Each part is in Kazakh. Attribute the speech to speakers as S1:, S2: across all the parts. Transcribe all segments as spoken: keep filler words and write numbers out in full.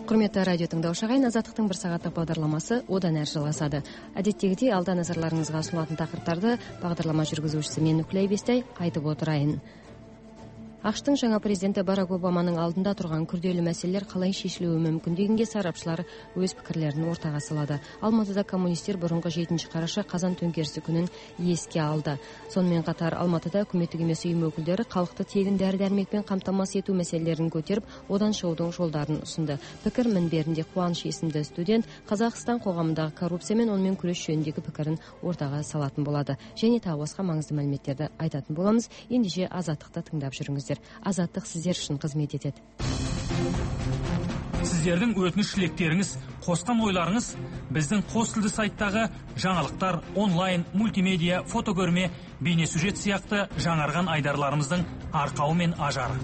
S1: Құрметті радио тыңдаушы ағайын, Азаттықтың бір сағаттық бағдарламасы одан әрі жалғасады. Әдеттегідей алда назарларыңызға ұсынылатын тақырыптарды бағдарлама жүргізушісі мен Нүклей Бестай айтып отырайын. ақш-тың жаңа президенті Барак Обаманың алдында тұрған күрделі мәселелер қалай шешілуі мүмкін дегенге сарапшылар өз пікірлерін ортаға салады. Алматыда коммунистер бұрынғы жетінші қараша қазан төңкерісі күнін еске алды. Сонымен қатар Алматыда үкіметтік емес ұйым өкілдері халықты тегін дәрі-дәрмекпен қамтамасыз ету мәселелерін көтеріп, одан шығудың жолдарын ұсынды. Пікір мінберінде Қуаныш есімді студент Қазақстан қоғамындағы коррупция мен онымен күрес жөніндегі пікірін ортаға салатын болады. Және тағы басқа маңызды мәліметтерді айтатын боламыз. Ендеше Азаттықты тыңдап жүріңіз. Азаттық сіздер үшін қызмет етеді.
S2: Сіздердің өтініш тілектеріңіз, қосқан ойларыңыз біздің қос тілді сайттағы жаңалықтар, онлайн, мультимедиа, фотокөрме, бейнесюжет сияқты жаңарған айдарларымыздың арқауы мен ажары.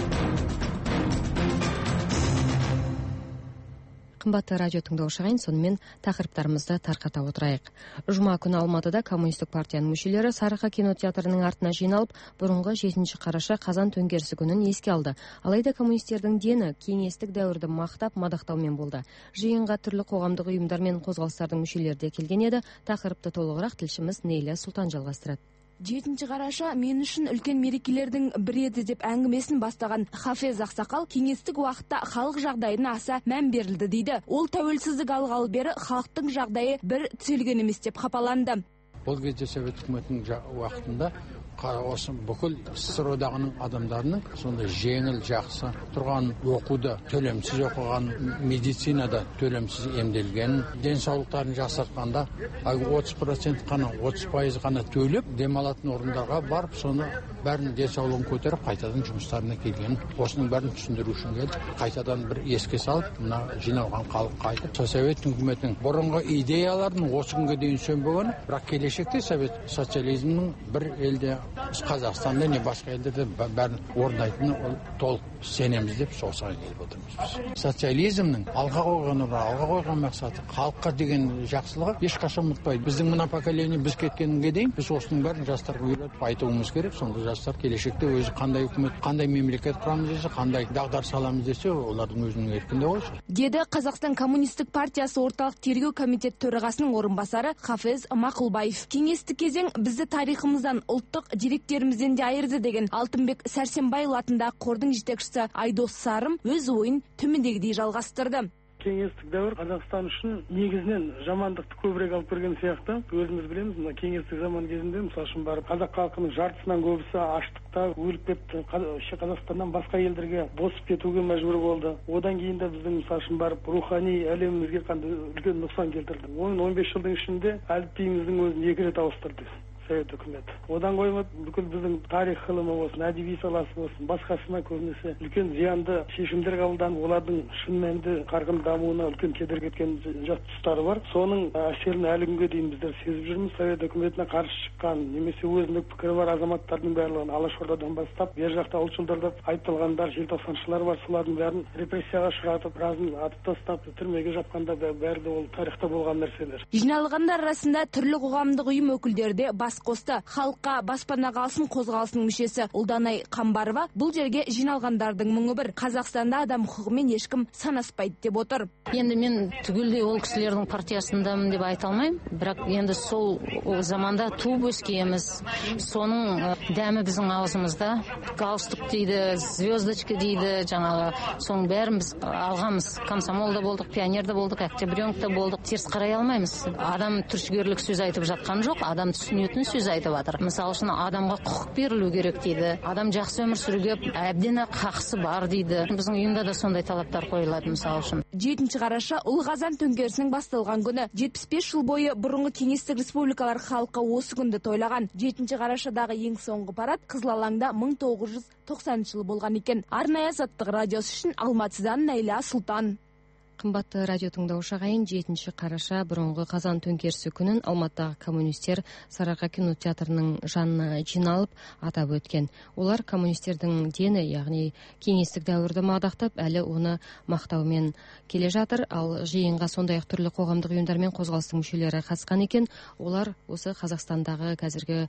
S1: Қымбатты радио тыңдаушы ағайын, сонымен тақырыптарымызды тарқата отырайық. Жұма күні Алматыда коммунистік партияның мүшелері Сарыарқа кинотеатрының артына жиналып, бұрынғы жетінші қараша қазан төңкерісі күнін еске алды. Алайда коммунистердің дені кеңестік дәуірді мақтап, мадақтаумен болды. Жиынға түрлі қоғамдық ұйымдар мен қозғалыстардың мүшелері де келген еді. Тақырыпты толығырақ тілшіміз Нейля Сұлтан жалғастырады.
S3: жетінші қараша мен үшін үлкен мерекелердің бірі еді деп әңгімесін бастаған Хафез Ақсақал кеңестік уақытта халық жағдайына аса мән берілді дейді. Ол тәуелсіздік алғалы бері халықтың жағдайы бір түзелген емес деп қапаланды.
S4: Ол кезде совет үкіметінің уақытында осы бүкіл СССР одағының адамдарының сондай жеңіл жақсы тұрған, оқуды төлемсіз оқыған, медицинада төлемсіз емделген, денсаулықтарын жақсартқанда отыз процент қана, отыз пайыз қана төлеп демалатын орындарға барып, соны бәрін денсаулығын көтеріп, қайтадан жұмыстарына келген. Осының бәрін түсіндіру үшін келді. Қайтадан бір еске салып, мына жиналған халыққа айтып, совет үкіметінің бұрынғы идеяларын осы күнге дейін сөнбеген, бірақ келешекте совет социализмнің бір елде, Қазақстанда не басқа елдерде бәрін орындайтыны толық сенеміз деп соғысқа келіп отырмыз. Социализмнің алға қойған алға қойған мақсаты халыққа деген жақсылығы ешқашан ұмытпайды. Біздің мына поколение біз кеткенге дейін біз осының бәрін жастарға үйретіп айтуымыз керек. Сонда жастар келешекте өзі қандай үкімет, қандай мемлекет құрамыз десе, қандай дағдарыс аламыз десе, олардың өзінің еркінде ғой.
S3: Деді Қазақстан коммунистік партиясы орталық тергеу комитет төрағасының орынбасары Хафез Мақұлбаев. Кеңестік кезең бізді тарихымыздан, ұлттық деректерімізден де айырды деген Алтынбек Сәрсенбаев атындағы қордың жетекшісі Айдос Сарым өз ойын төмендегідей жалғастырды.
S5: Кеңестік дәуір Қазақстан үшін негізінен жамандықты көбірек алып берген сияқты. Өзіміз білеміз, мына кеңестік заман кезінде, мысалы үшін барып қазақ халқының жартысынан көбісі аштықта өліп кетті. Қазақстаннан басқа елдерге босып кетуге мәжбүр болды. Одан кейін де біздің мысалы үшін барып рухани әлемімізге қандай үлкен нұқсан келтірді. он бес жылдың ішінде әліпбиіміздің өзін екі рет ауыстырды совет үкіметі. Одан қоймады, бүкіл біздің тарих ғылымы болсын, әдеби саласы болсын, басқасына көбінесе үлкен зиянды шешімдер қабылданып, олардың шын мәнінде қарқын дамуына үлкен кедергі кеткен жат тұстары бар. Соның әсерін әлі күнге дейін біздер сезіп жүрміз. Совет үкіметіне қарсы шыққан, немесе өзіндік пікірі бар азаматтардың барлығын Алашордадан бастап, бер жақта ұлтшылдар деп айыпталғандар, желтоқсаншылар бар, солардың бәрін репрессияға ұшыратып, біразын атып тастап, түрмеге жапқанда бәрі де ол тарихта болған нәрселер.
S3: Жиналғандар арасында түрлі қоғамдық ұйым өкілдері де бас қосты. Халыққа баспанаға алсын қозғалысының мүшесі Ұлданай Қамбарова бұл жерге жиналғандардың мұңы бір. Қазақстанда адам құқығымен ешкім санаспайды деп отыр.
S6: Енді мен түгелдей ол кісілердің партиясындамын деп айта алмаймын, бірақ енді сол заманда туып өскенбіз. Соның дәмі біздің аузымызда. Галстук дейді, звездочка дейді, жаңағы соның бәрін біз алғанбыз. Комсомолда болдық, пионерда болдық, октябренкта болдық. Теріс қарай алмаймыз. Адам түршігерлік сөз айтып жатқан жоқ, адам түсінетін сөз айтып жатыр. Мысалы үшін адамға құқық берілу керек дейді. Адам жақсы өмір сүруге әбден хақысы бар дейді. Біздің ұйымда да сондай талаптар қойылады мысалы үшін.
S3: жетінші қараша ұлы қазан төңкерісінің басталған күні. жетпіс бес жыл бойы бұрынғы кеңестік республикалар халқы осы күнді тойлаған. жетінші қарашадағы ең соңғы парад Қызыл алаңда мың тоғыз жүз тоқсаныншы жылы болған екен. Арнайы Азаттық радиосы үшін Алматыдан Нейля Сұлтан.
S1: Қымбатты радио тыңдаушы ағайын, жетінші қараша бұрынғы қазан төңкерісі күнін Алматыдағы коммунистер Сарыарқа кинотеатрының жанына жиналып атап өткен. Олар коммунистердің дені, яғни кеңестік дәуірді мадақтап, әлі оны мақтаумен келе жатыр. Ал жиынға сондай-ақ түрлі қоғамдық ұйымдар мен қозғалыстың мүшелері қатысқан екен. Олар осы Қазақстандағы қазіргі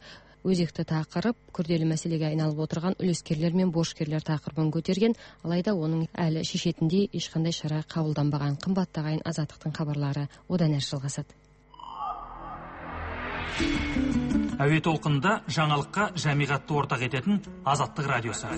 S1: өзекті тақырып күрделі мәселеге айналып отырған үлескерлер мен борышкерлер тақырыбын көтерген, алайда оның әлі шешетіндей ешқандай шара қабылданбаған. Қымбатты ағайын, Азаттықтың хабарлары одан әрі жалғасады.
S2: Әуе толқынында жаңалыққа жамиғатты ортақ ететін Азаттық радиосы.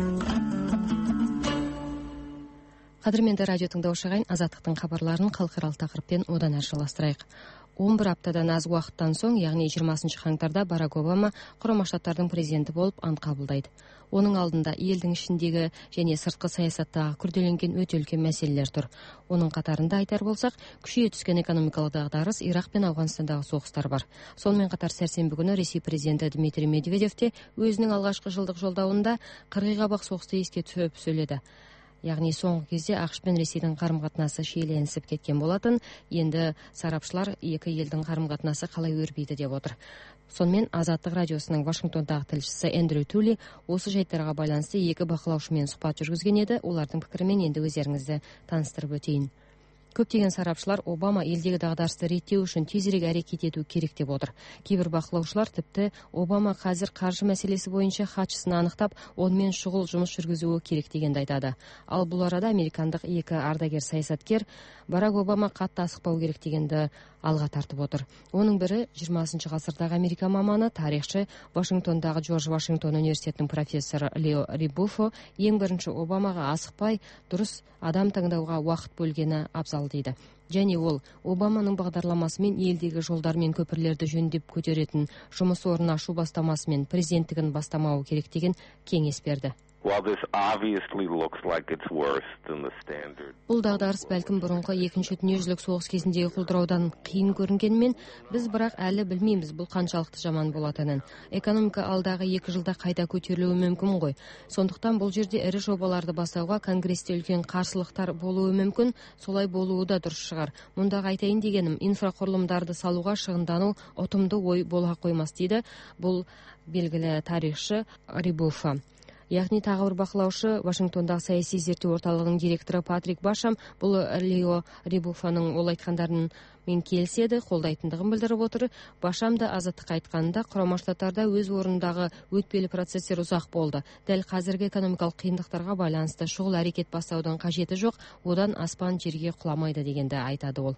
S1: Қадірменді радио тыңдаушы ағайын, Азаттықтың хабарларын халықаралық тақырыппен одан әрі жалғастырайық. он бір аптадан аз уақыттан соң, яғни жиырмасыншы қаңтарда Барак Обама Құрама Штаттардың президенті болып ант қабылдайды. Оның алдында елдің ішіндегі және сыртқы саясаттағы күрделенген өте үлкен мәселелер тұр. Оның қатарында айтар болсақ, күшейе түскен экономикалық дағдарыс, Ирақ пен Ауғанстандағы соғыстар бар. Сонымен қатар сәрсенбі күні Ресей президенті Дмитрий Медведев те өзінің алғашқы жылдық жолдауында қырғиқабақ соғысты еске түсіріп сөйледі. Яғни соңғы кезде ақш пен Ресейдің қарым-қатынасы шиеленісіп кеткен болатын, енді сарапшылар екі елдің қарым-қатынасы қалай өрбиді деп отыр. Сонымен Азаттық радиосының Вашингтондағы тілшісі Эндрю Тули осы жайттарға байланысты екі бақылаушымен сұхбат жүргізген еді. Олардың пікірімен енді өздеріңізді таныстырып өтейін. Көптеген сарапшылар Обама елдегі дағдарысты реттеу үшін тезірек әрекет ету керек деп отыр. Кейбір бақылаушылар тіпті Обама қазір қаржы мәселесі бойынша хатшысын анықтап, онымен шұғыл жұмыс жүргізуі керек дегенді айтады. Ал бұл арада американдық екі ардагер саясаткер Барак Обама қатты асықпау керек дегенді алға тартып отыр. Оның бірі жиырмасыншы ғасырдағы Америка маманы, тарихшы, Вашингтондағы Джордж Вашингтон университетінің профессоры Лео Рибуфо ең бірінші Обамаға асықпай, дұрыс адам таңдауға уақыт бөлгені абзал дейді. Және ол Обаманың бағдарламасымен елдегі жолдар мен көпірлерді жөндеп көтеретін жұмыс орнын ашу бастамасымен президенттігін бастамауы керек деген кеңес берді. Бұл дағдарыс бәлкім бұрынғы екінші дүниежүзілік соғыс кезіндегі құлдыраудан қиын көрінгенмен, біз бірақ әлі білмейміз бұл қаншалықты жаман болатынын. Экономика алдағы екі жылда қайта көтерілуі мүмкін ғой. Сондықтан бұл жерде ірі жобаларды бастауға Конгресте үлкен қарсылықтар болуы мүмкін, солай болуы да дұрыс шығар. Мұндағы айтайын дегенім, инфрақұрылымдарды салуға шығындану ұтымды ой бола қоймас дейді бұл белгілі тарихшы Рибуфо. Яғни тағы бір бақылаушы, Вашингтондағы саяси зерттеу орталығының директоры Патрик Башам бұл Лео Рибуфоның ол айтқандарын мен келіседі, қолдайтындығын білдіріп отыр. Башам да Азаттыққа айтқанында Құрама Штаттарда өз орнындағы өтпелі процестер ұзақ болды. Дәл қазіргі экономикалық қиындықтарға байланысты шұғыл әрекет бастаудың қажеті жоқ, одан аспан жерге құламайды дегенді айтады ол.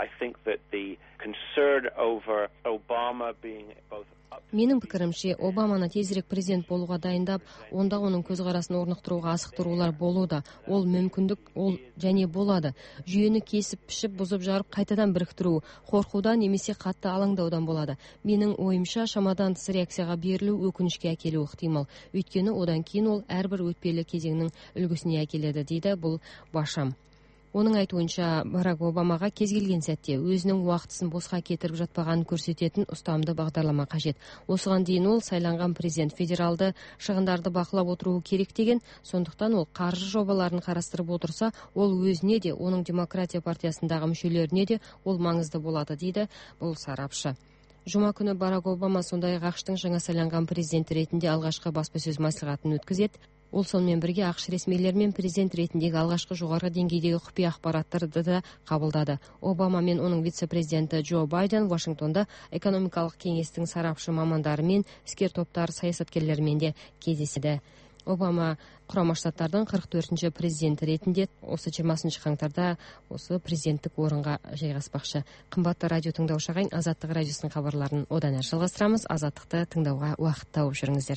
S1: Менің пікірімше, Обаманы тезірек президент болуға дайындап, онда оның көзқарасын орнықтыруға асықтырулар болуда. Ол мүмкіндік, ол және болады. Жүйені кесіп, пішіп, бұзып жарып, қайтадан біріктіру, қорқудан немесе қатты алаңдаудан болады. Менің ойымша, шамадан тыс реакцияға берілу өкінішке әкелуі ықтимал. Өйткені одан кейін ол әрбір өтпелі кезеңнің үлгісіне әкеледі, дейді бұл Башам. Оның айтуынша, Барак Обамаға кез келген сәтте өзінің уақытысын босқа кетіріп жатпағанын көрсететін ұстамды бағдарлама қажет. Осыған дейін ол сайланған президент федералды шығындарды бақылап отыруы керек деген, сондықтан ол қаржы жобаларын қарастырып отырса, ол өзіне де, оның демократия партиясындағы мүшелеріне де ол маңызды болады, дейді бұл сарапшы. Жұма күні Барак Обама сондай ақштың жаңа сайланған президенті ретінде алғашқы баспасөз мәслихатын өткізеді. Ол сонымен бірге ақш ресмилермен президент ретіндегі алғашқы жоғары деңгейдегі құпия ақпараттарды да қабылдады. Обама мен оның вице-президенті Джо Байден Вашингтонда экономикалық кеңестің сарапшы мамандары мен іскер топтар саясаткерлерімен де кездеседі. Обама Құрама Штаттардың қырық төртінші президенті ретінде осы жиырмасыншы қаңтарда осы президенттік орынға жайғаспақшы. Қымбатты радио тыңдаушы ағайын, Азаттық радиосының хабарларын одан әрі жалғастырамыз. Азаттықты тыңдауға уақыт тауып жүріңіздер.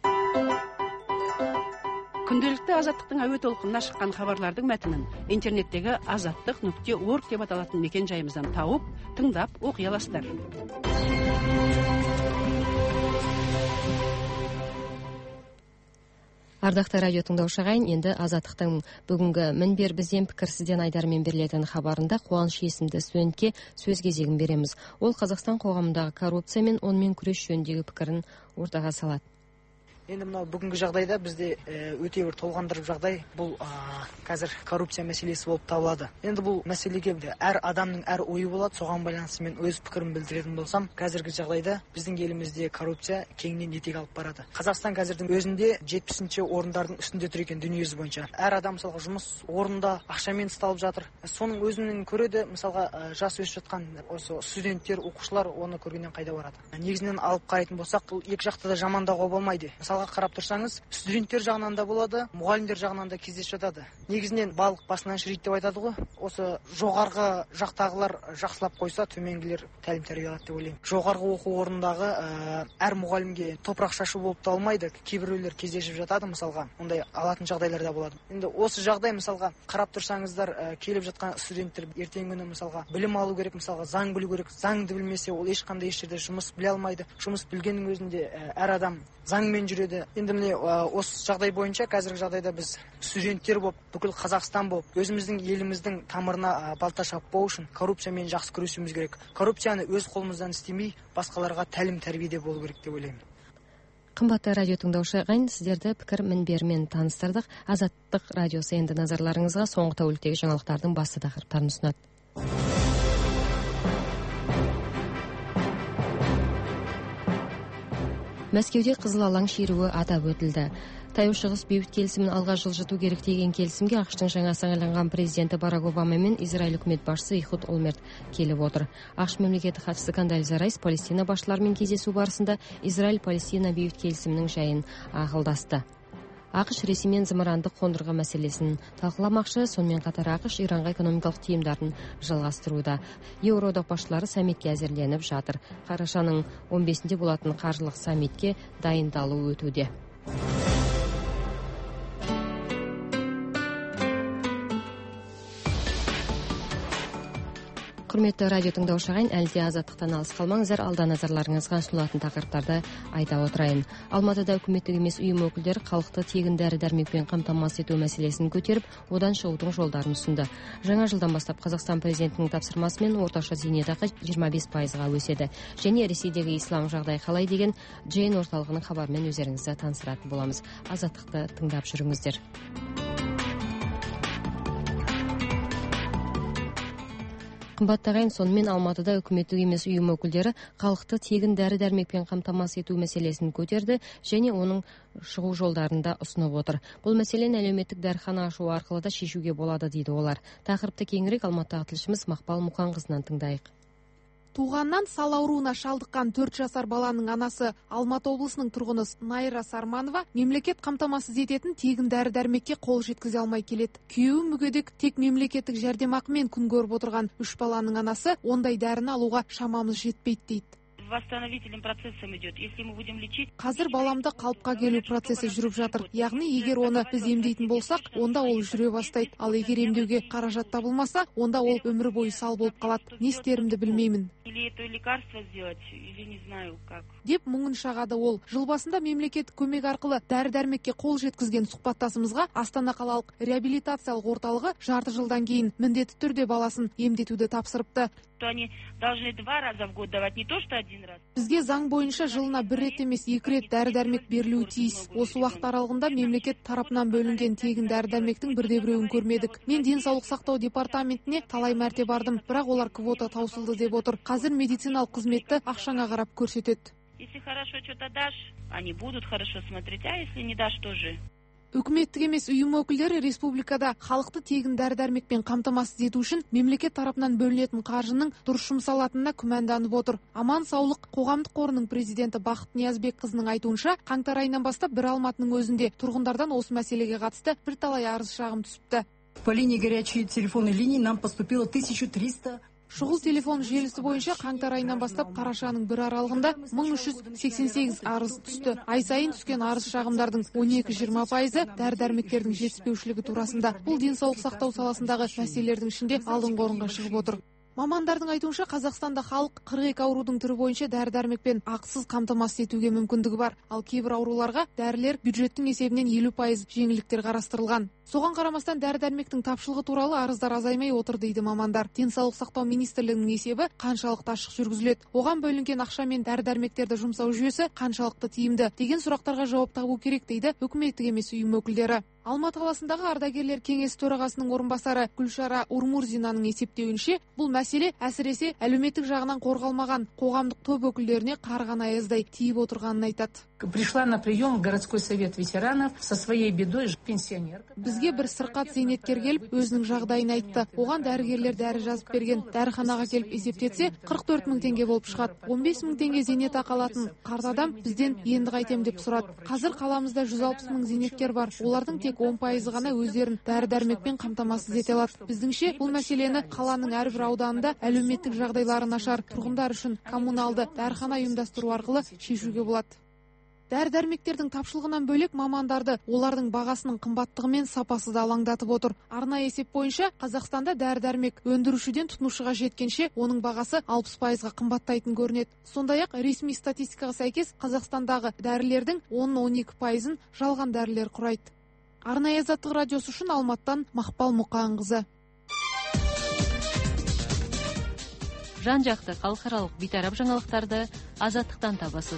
S7: Күнделікті Азаттықтың әуе толқынына шыққан хабарлардың мәтінін интернеттегі азаттық нүкте орг деп аталатын мекен жайымыздан тауып, тыңдап оқи аласыздар.
S1: Ардақты радио тыңдаушы ағайын, енді Азаттықтың бүгінгі мінбер бізден пікірсізден айдармен берілетін хабарында Қуаныш есімді студентке сөз кезегін береміз. Ол Қазақстан қоғамындағы коррупция мен онымен күрес жөніндегі пікірін ортаға салады.
S8: Енді мынау бүгінгі жағдайда бізде өте бір толғандырып жағдай бұл қазір коррупция мәселесі болып табылады. Енді бұл мәселеге әр адамның әр ойы болады. Соған байланысты мен өз пікірімді білдіретін болсам, қазіргі жағдайда біздің елімізде коррупция кеңінен етек алып барады. Қазақстан қазірдің өзінде жетпісінші орындардың үстінде тұр екен дүниежүзі бойынша. Әр адам мысалға жұмыс орнында ақшамен ұсталып жатыр. Соның өзінің көреді, мысалға жас өсіп жатқан осы студенттер, оқушылар оны көргеннен қайда барады. Негізінен алып қарайтын болсақ, бұл екі жақты да жамандауға болмайды. Мысалға қарап тұрсаңыз, студенттер жағынан да болады, мұғалімдер жағынан да кездесіп жатады. Негізінен балық басынан шіриді деп айтады ғой. Осы жоғарғы жақтағылар жақсылап қойса, төменгілер тәлім тәрбие алады деп ойлаймын. Жоғарғы оқу орнындағы әр мұғалімге топырақ шашу болып та алмайды. Кейбіреулер кездесіп жатады, мысалға, ондай алатын жағдайлар да болады. Енді осы жағдай, мысалға, қарап тұрсаңыздар, келіп жатқан студенттер ертеңгі күні мысалға білім алу керек, мысалға заң білу керек. Заңды білмесе, ол ешқандай еш жерде жұмыс біле алмайды. Жұмыс білгеннің өзінде әр адам заңмен жүреді. Енді міне осы жағдай бойынша қазіргі жағдайда біз студенттер болып, бүкіл Қазақстан болып, өзіміздің еліміздің тамырына балта шаппау үшін коррупциямен жақсы күресуіміз керек. Коррупцияны өз қолымыздан істемей, басқаларға тәлім тәрбиеде болу керек деп ойлаймын.
S1: Қымбатты радио тыңдаушы ағайын, сіздерді пікір мінберімен таныстырдық. Азаттық радиосы енді назарларыңызға соңғы тәуліктегі жаңалықтардың басты тақырыптарын ұсынады. Мәскеуде қызыл алаң шеруі атап өтілді. Таяу шығыс бейбіт келісімін алға жылжыту керек деген келісімге ақш-тың жаңа сайланған президенті Барак Обама мен Израиль үкімет басшысы Ихуд Олмерт келіп отыр. ақш мемлекеттік хатшысы Кондолиза Райс Палестина басшыларымен кездесу барысында Израиль-Палестина бейбіт келісімінің жайын ақылдасты. ақш Ресеймен зымырандық қондырғы мәселесін талқыламақшы, сонымен қатар ақш Иранға экономикалық тиымдарын жалғастыруда. Еуроодақ басшылары саммитке әзірленіп жатыр. Қарашаның он бесінде болатын қаржылық саммитке дайындалу өтуде. Құрметті радио тыңдаушы ағайын, әлі де азаттықтан алыс қалмаңыздар. Алда назарларыңызға ұсынылатын тақырыптарды айта отырайын. Алматыда үкіметтік емес ұйым өкілдері халықты тегін дәрі-дәрмекпен қамтамасыз ету мәселесін көтеріп, одан шығудың жолдарын ұсынды. Жаңа жылдан бастап Қазақстан президентінің тапсырмасымен орташа зейнетақы жиырма бес пайызға өседі. Және Ресейдегі ислам жағдай қалай деген Джейн орталығының хабарымен өздеріңізді таныстыратын боламыз. Азаттықты тыңдап жүріңіздер. Қымбатты ағайын, сонымен Алматыда үкіметтік емес ұйым өкілдері халықты тегін дәрі-дәрмекпен қамтамасыз ету мәселесін көтерді және оның шығу жолдарында ұсынып отыр. Бұл мәселені әлеуметтік дәріхана ашу арқылы да шешуге болады дейді олар. Тақырыпты кеңірек Алматыдағы тілшіміз Мақпал Мұқанқызынан тыңдайық.
S9: Туғаннан сал ауруына шалдыққан төрт жасар баланың анасы Алматы облысының тұрғыны Найра Сарманова мемлекет қамтамасыз ететін тегін дәрі-дәрмекке қол жеткізе алмай келеді. Күйеуі мүгедек, тек мемлекеттік жәрдемақымен күн көріп отырған үш баланың анасы ондай дәріні алуға шамамыз жетпейді дейді.
S10: Восстановительным процессом идет. Если мы будем лечить...
S9: Қазір баламды қалыпқа келу процесі жүріп жатыр. Яғни, егер оны біз емдейтін болсақ, онда ол жүре бастайды. Ал егер емдеуге қаражат табылмаса, онда ол өмір бойы сал болып қалады. Не істерімді білмеймін.
S10: Или это лекарство сделать, или не знаю как.
S9: Деп мұңын шағады ол. Жыл басында мемлекеттік көмек арқылы дәрі-дәрмекке қол жеткізген сұхбаттасымызға Астана қалалық реабилитациялық орталығы жарты жылдан кейін міндетті түрде баласын емдетуді тапсырыпты.
S10: То они должны два раза в год давать, не то что один раз.
S9: Бізге заң бойынша жылына бір рет емес екі рет дәрі-дәрмек берілуі тиіс. Осы уақыт аралығында мемлекет тарапынан бөлінген тегін дәрі-дәрмектің бірде-біреуін көрмедік. Мен денсаулық сақтау департаментіне талай мәрте бардым, бірақ олар квота таусылды деп отыр. Қазір медициналық қызметті ақшаңа қарап көрсетеді.
S10: Если хорошо что-то дашь, они будут хорошо смотреть, а если не дашь, тоже.
S9: Үкіметтік емес ұйым өкілдері республикада халықты тегін дәрі-дәрмекпен қамтамасыз ету үшін мемлекет тарапынан бөлінетін қаржының дұрыс жұмсалатынына күмәнданып отыр. Аман саулық қоғамдық қорының президенті Бақыт Ниязбекқызының айтуынша, қаңтар айынан бастап бір Алматының өзінде тұрғындардан осы мәселеге қатысты бірталай арыз шағым түсіпті.
S11: По линии горячей телефонной линии нам поступило тысяча триста.
S9: Шұғыл телефон желісі бойынша қаңтар айынан бастап қарашаның бір аралығында мың үш жүз сексен сегіз арыз түсті. Ай сайын түскен арыз шағымдардың он екі жиырма пайызы дәрі-дәрмектердің жетіспеушілігі турасында. Бұл денсаулық сақтау саласындағы мәселелердің ішінде алдыңғы орынға шығып отыр. Мамандардың айтуынша, Қазақстанда халық қырық екі аурудың түрі бойынша дәрі-дәрмекпен ақысыз қамтамасыз етуге мүмкіндігі бар. Ал кейбір ауруларға дәрілер бюджеттің есебінен елу пайыз жеңілдіктер қарастырылған. Соған қарамастан дәрі-дәрмектің тапшылығы туралы арыздар азаймай отыр дейді мамандар. Денсаулық сақтау министрлігінің есебі қаншалықты ашық жүргізіледі, оған бөлінген ақша мен дәрі-дәрмектерді жұмсау жүйесі қаншалықты тиімді деген сұрақтарға жауап табу керек дейді үкіметтік емес ұйым өкілдері. Алматы қаласындағы ардагерлер кеңесі төрағасының орынбасары Гүлшара Урмурзинаның есептеуінше, бұл мәселе әсіресе әлеуметтік жағынан қорғалмаған қоғамдық топ өкілдеріне қарған аяздай тиіп отырғанын айтады.
S11: Пришла на прием в городской совет ветеранов со своей бедой пенсионерка.
S9: Бізге бір сырқат зейнеткер келіп, өзінің жағдайын айтты. Оған дәрігерлер дәрі жазып берген. Дәріханаға келіп есептетсе, қырық төрт мың теңге болып шығады. он бес мың теңге зейнетақы алатын қарт адам бізден енді қайтем деп сұрады. Қазір қаламызда жүз алпыс мың зейнеткер бар. Олардың тек он пайызы ғана өздерін дәрі-дәрмекпен қамтамасыз ете алады. Біздіңше бұл мәселені қаланың әрбір ауданында әлеуметтік жағдайлары нашар тұрғындар үшін коммуналды дәріхана ұйымдастыру арқылы шешуге болады. Дәрі-дәрмектердің тапшылығынан бөлек мамандарды олардың бағасының қымбаттығы мен сапасы да алаңдатып отыр. Арнайы есеп бойынша Қазақстанда дәрі-дәрмек өндірушіден тұтынушыға жеткенше оның бағасы алпыс пайызға қымбаттайтын көрінеді. Сондай-ақ ресми статистикаға сәйкес Қазақстандағы дәрілердің он-он екі пайызын жалған дәрілер құрайды. Арнайы Азаттық радиосы үшін Алматыдан Мақпал Мұқанқызы.
S1: Жан-жақты халықаралық бейтарап жаңалықтарды Азаттықтан табасыз.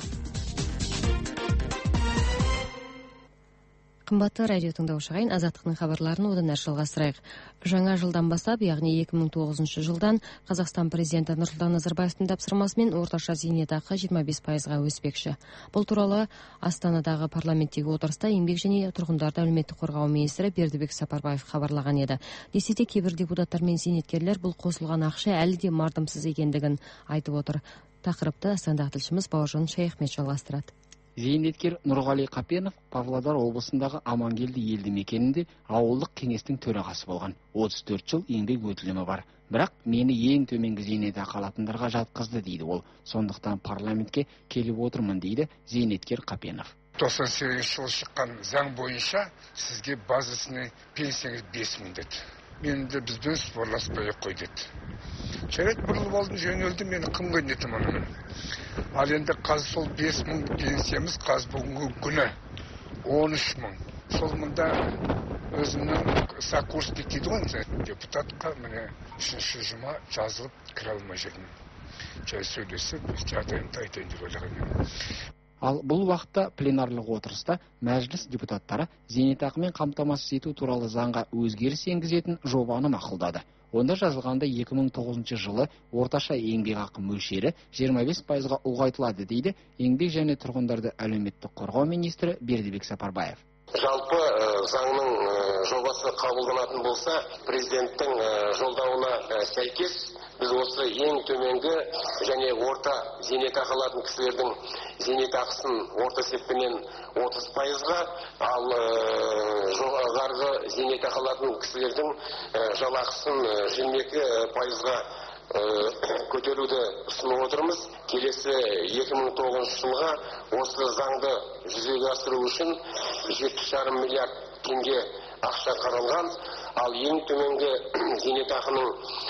S1: Қымбатты радио тыңдаушы ағайын, Азаттықтың хабарларын одан әрі жалғастырайық. Жаңа жылдан бастап, яғни екі мың тоғызыншы жылдан Қазақстан президенті Нұрсұлтан Назарбаевтың тапсырмасымен орташа зейнетақы жиырма бес пайызға өспекші. Бұл туралы Астанадағы парламенттегі отырыста еңбек және тұрғындарды әлеуметтік қорғау министрі Бердібек Сапарбаев хабарлаған еді. Десе де кейбір депутаттар мен зейнеткерлер бұл қосылған ақша әлі де мардымсыз екендігін айтып отыр. Тақырыпты Астанадағы тілшіміз Бауыржан Шаяхмет жалғастырады.
S12: Зейнеткер Нұрғали Қапенов Павлодар облысындағы Амангелді елді мекенінде ауылдық кеңестің төрағасы болған. отыз төрт жыл еңбек өтілімі бар. Бірақ мені ең төменгі зейнетақы алатындарға жатқызды дейді ол. Сондықтан парламентке келіп отырмын дейді зейнеткер Қапенов.
S13: тоқсан сегізінші жылы шыққан заң бойынша сізге базисный пенсияңыз бес мың деді. Мен де бізбен спорласпай қой деді. Жарайды, бұрылып алдым, жөнелді, мені кімге нетім анымен. Ал енді қазір сол бес мың пенсиямыз қазір бүгінгі күні он үш мың. Сол мұнда өзімнің сокурсник дейді ғой, депутатқа міне үшінші жұма жазылып кіре алмай жүрмін. Жай сөйлесіп, жағдайымды айтайын деп ойлағанмын.
S12: Ал бұл уақытта пленарлық отырыста мәжіліс депутаттары зейнетақымен қамтамасыз ету туралы заңға өзгеріс енгізетін жобаны мақұлдады. Онда жазылғанда екі мың тоғызыншы жылы орташа еңбекақы мөлшері жиырма бес пайызға ұлғайтылады дейді еңбек және тұрғындарды әлеуметтік қорғау министрі Бердібек Сапарбаев.
S14: Жалпы заңның жобасы қабылданатын болса, президенттің жолдауына сәйкес біз осы ең төменгі және орта зейнетақы алатын кісілердің зейнетақысын орта есеппенен отыз пайызға, ал жоғарғы зейнетақы алатын кісілердің жалақысын жиырма екі пайызға көтеруді ұсынып отырмыз. Келесі екі мың тоғызыншы жылға осы заңды жүзеге асыру үшін жеті жарым миллиард теңге ақша қаралған, ал ең төменгі зейнетақының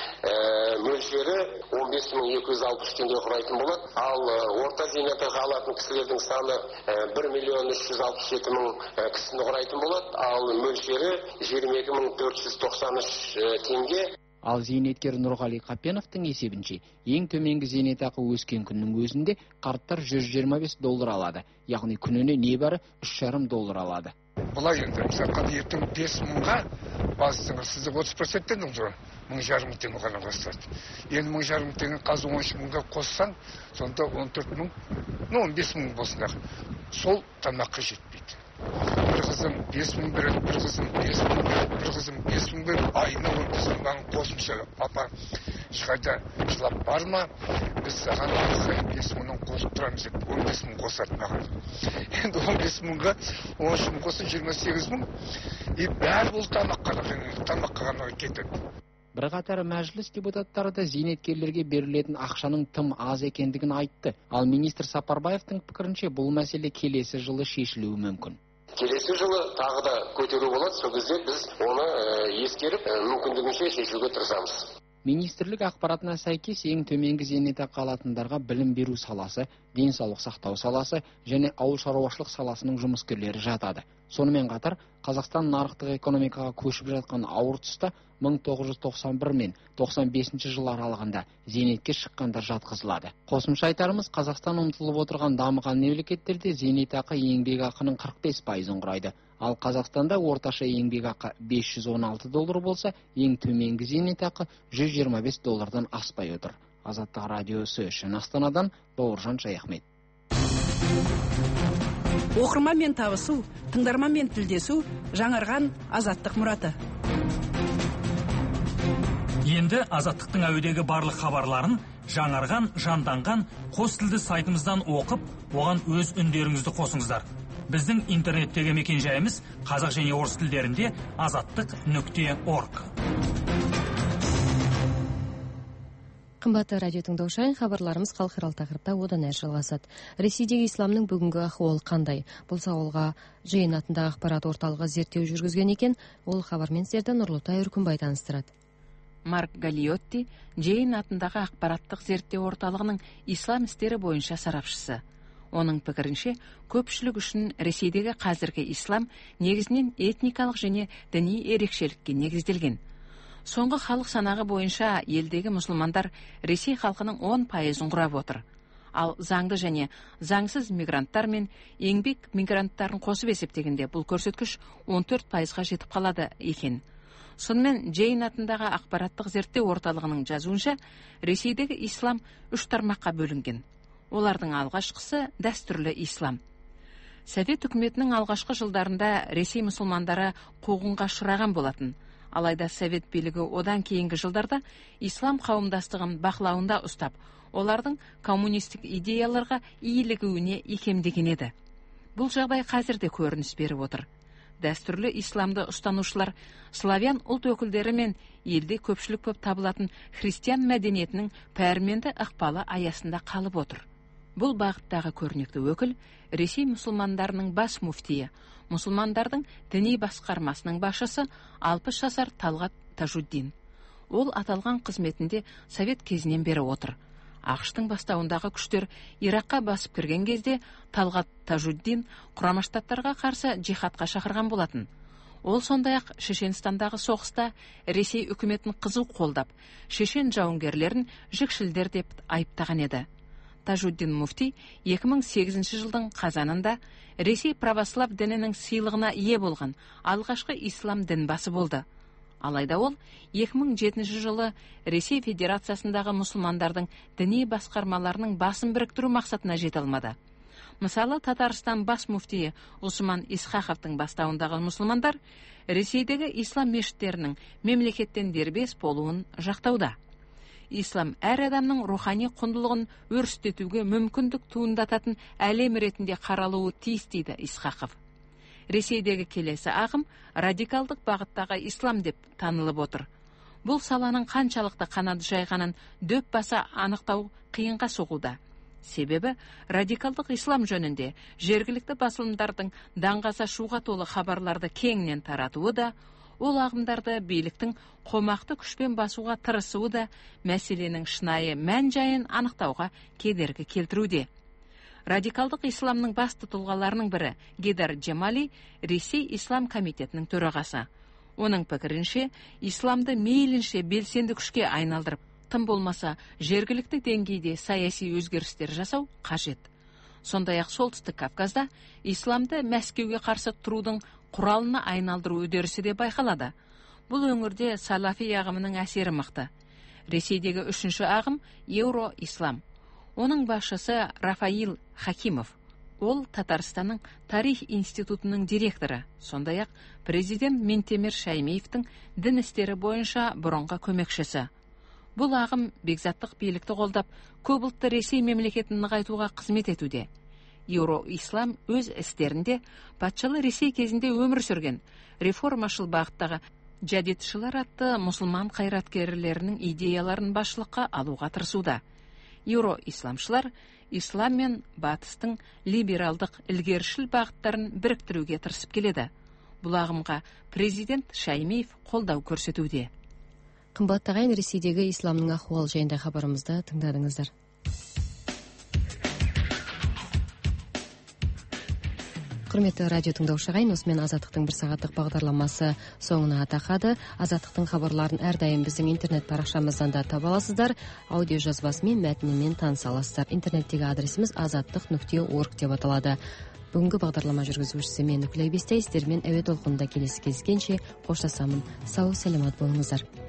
S14: мөлшері он бес мың екі жүз алпыс теңге құрайтын болады. Ал орта зейнетақы алатын кісілердің саны бір миллион үш жүз алпыс жеті мың кісіні құрайтын болады, ал мөлшері жиырма екі мың төрт жүз тоқсан үш теңге.
S12: Ал зейнеткер Нұрғали Қапеновтың есебінше, ең төменгі зейнетақы өскен күннің өзінде қарттар жүз жиырма бес доллар алады, яғни күніне небәрі үш жарым доллар алады.
S13: Бұлай енді, мысалы, ертең бес мыңға басыңыз, сізді отыз проценттен ұлды, мың жарым теңге ғана қосылады. Енді мың жарым теңге қазір он үш мыңға қоссаң, сонда он төрт мың, ну он бес мың болсындағы. Сол тамаққа жетпейді. Бір қызым бес мың береді, бір қызым бес мың береді, бір қызым бес мың береді, айына он бес мың маған қосымша. Папа, ешқайда жылап бар ма? Біз саған бес мыңнан қосып тұрамыз деп, он бес мың қосады маған. Енді он бес мыңға он үш мың қосын жиырма сегіз мың, и бәрі бұл тамаққа ғана кетеді.
S12: Бірқатар мәжіліс депутаттары да зейнеткерлерге берілетін ақшаның тым аз екендігін айтты. Ал министр Сапарбаевтың пікірінше бұл мәселе келесі жылы шешілуі мүмкін.
S14: Келесі жылы тағы да көтеру болады, сол кезде біз оны ескеріп мүмкіндігінше шешуге тырысамыз.
S12: Министрлік ақпаратына сәйкес ең төменгі зейнетақы алатындарға білім беру саласы, денсаулық сақтау саласы және ауыл шаруашылық саласының жұмыскерлері жатады. Сонымен қатар Қазақстан нарықтық экономикаға көшіп жатқан ауыр тұста мың тоғыз жүз тоқсан бір мен тоқсан бесінші жыл аралығында зейнетке шыққандар жатқызылады. Қосымша айтарымыз, Қазақстан ұмтылып отырған дамыған мемлекеттерде зейнетақы еңбекақының қырық бес пайызын құрайды. Ал Қазақстанда орташа еңбекақы бес жүз он алты доллар болса, ең төменгі зейнетақы жүз жиырма бес доллардан аспай отыр. Азаттық радиосы үшін Астанадан Бауыржан Шаяхмет.
S7: Оқырманмен табысу, тыңдарманмен тілдесу, жаңарған Азаттық мұраты.
S2: Енді Азаттықтың әуедегі барлық хабарларын жаңарған, жанданған қос тілді сайтымыздан оқып, оған өз үндеріңізді қосыңыздар. Біздің интернеттегі мекенжайымыз қазақ және орыс тілдерінде азаттық нүкте орг.
S1: Қымбатты радио тыңдаушылар, хабарларымыз халықаралық тақырыпта одан әрі жалғасады. Ресейдегі исламның бүгінгі ахуалы қандай? Бұл сауалға Джейн атындағы ақпарат орталығы зерттеу жүргізген екен. Ол хабармен сіздерді Нұрлытай Үркімбай таныстырады.
S15: Марк Галиотти Джейн атындағы ақпараттық зерттеу орталығының ислам істері бойынша сарапшысы. Оның пікірінше, көпшілік үшін Ресейдегі қазіргі ислам негізінен этникалық және діни ерекшелікке негізделген. Соңғы халық санағы бойынша елдегі мұсылмандар Ресей халқының он пайызын құрап отыр. Ал заңды және заңсыз мигранттар мен еңбек мигранттарын қосып есептегенде бұл көрсеткіш он төрт пайызға жетіп қалады екен. Сонымен Джейн атындағы ақпараттық зерттеу орталығының жазуынша, Ресейдегі ислам үш тармаққа бөлінген. Олардың алғашқысы дәстүрлі ислам. Совет үкіметінің алғашқы жылдарында Ресей мұсылмандары қуғынға ұшыраған болатын. Алайда Совет билігі одан кейінгі жылдарда ислам қауымдастығын бақылауында ұстап, олардың коммунистік идеяларға иілігуіне икемдеген еді. Бұл жағдай қазірде көрініс беріп отыр. Дәстүрлі исламды ұстанушылар славян ұлт өкілдері мен елде көпшілік көп табылатын христиан мәдениетінің пәрменді ықпалы аясында қалып отыр. Бұл бағыттағы көрнекті өкіл Ресей мұсылмандарының бас муфтиі, мұсылмандардың діни басқармасының басшысы алпыс жасар Талғат Тажуддин. Ол аталған қызметінде Совет кезінен бері отыр. ақш-тың бастауындағы күштер Иракқа басып кірген кезде Талғат Тажуддин Құрама Штаттарға қарсы джихадқа шақырған болатын. Ол сондай-ақ Шешенстандағы соғыста Ресей үкіметін қызу қолдап, шешен жауынгерлерін жікшілдер деп айыптаған еді. Тажуддин муфти екі мың сегізінші жылдың қазанында Ресей православ дінінің сыйлығына ие болған алғашқы ислам дінбасы болды. Алайда ол екі мың жетінші жылы Ресей Федерациясындағы мұсылмандардың діни басқармаларының басын біріктіру мақсатына жете алмады. Мысалы, Татарстан бас муфтиі Усман Исхақовтың бастауындағы мұсылмандар Ресейдегі ислам мешіттерінің мемлекеттен дербес болуын жақтауда. Ислам әр адамның рухани құндылығын өрістетуге мүмкіндік туындататын әлем ретінде қаралуы тиіс дейді Исхақов. Ресейдегі келесі ағым радикалдық бағыттағы ислам деп танылып отыр. Бұл саланың қаншалықты қанат жайғанын дөп баса анықтау қиынға соғуда. Себебі радикалдық ислам жөнінде жергілікті басылымдардың даңғаза шуға толы хабарларды кеңінен таратуы да, ол ағымдарды биліктің қомақты күшпен басуға тырысуы да мәселенің шынайы мән жайын анықтауға кедергі келтіруде. Радикалдық исламның басты тұлғаларының бірі Гейдар Джемали Ресей Ислам комитетінің төрағасы. Оның пікірінше, исламды мейлінше белсенді күшке айналдырып, тым болмаса жергілікті деңгейде саяси өзгерістер жасау қажет. Сондай-ақ Солтүстік Кавказда исламды Мәскеуге қарсы тұрудың құралына айналдыру үдерісі де байқалады. Бұл өңірде салафи ағымының әсері мықты. Ресейдегі үшінші ағым Еуро-ислам. Оның басшысы Рафаил Хакимов. Ол Татарстанның тарих институтының директоры, сондай-ақ президент Ментемир Шаймиевтің дін істері бойынша бұрынғы көмекшісі. Бұл ағым бекзаттық билікті қолдап, көпұлтты Ресей мемлекетін нығайтуға қызмет етуде. Еуро-ислам өз істерінде патшалы Ресей кезінде өмір сүрген реформашыл бағыттағы жадидшылар атты мұсылман қайраткерлерінің идеяларын басшылыққа алуға тырысуда. Еуро-исламшылар ислам мен батыстың либералдық ілгерішіл бағыттарын біріктіруге тырысып келеді. Бұл ағымға президент Шаймиев қолдау көрсетуде.
S1: Қымбатты ағайын, Ресейдегі исламның ахуалы жайында хабарымызды тыңдадыңыздар. Құрметті радио тыңдаушы ағайын, осымен Азаттықтың бір сағаттық бағдарламасы соңына тақады. Азаттықтың хабарларын әрдайым біздің интернет парақшамыздан да таба аласыздар. Аудио жазбасымен, мәтінімен таныса аласыздар. Интернеттегі адресіміз азаттық нүкте орг деп аталады. Бүгінгі бағдарлама жүргізушісі мен Нүклей Бестай, сіздермен әуе толқынында келесі кездескенше қоштасамын. Сау, сәлемат болыңыздар.